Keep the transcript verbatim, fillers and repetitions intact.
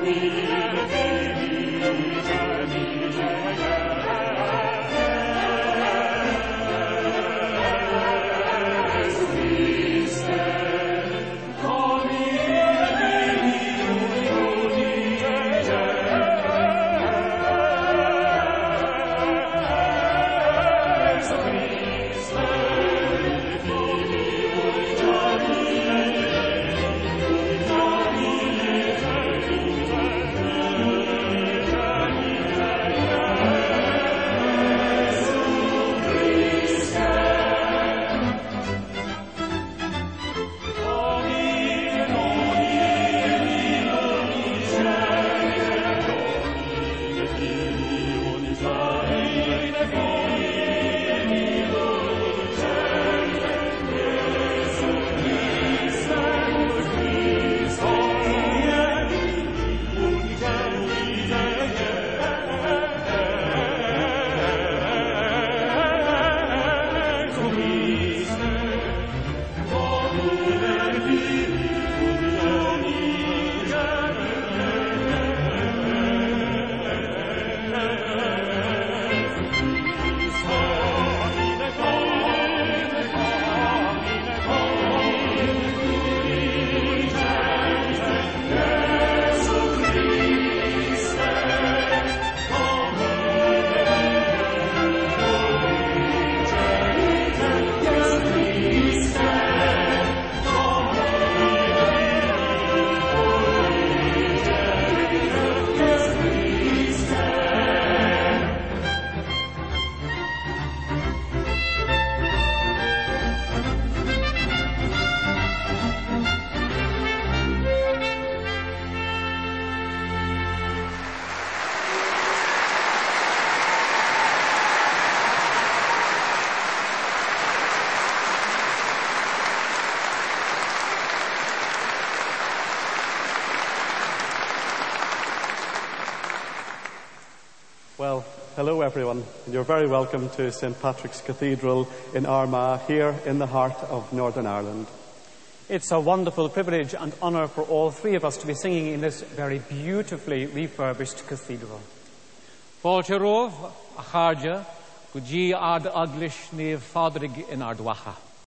Well, hello everyone. You're very welcome to Saint Patrick's Cathedral in Armagh, here in the heart of Northern Ireland. It's a wonderful privilege and honour for all three of us to be singing in this very beautifully refurbished cathedral. Fáilte romh a chairde go dtí ad aglis níomh fadrig in Ardwacha.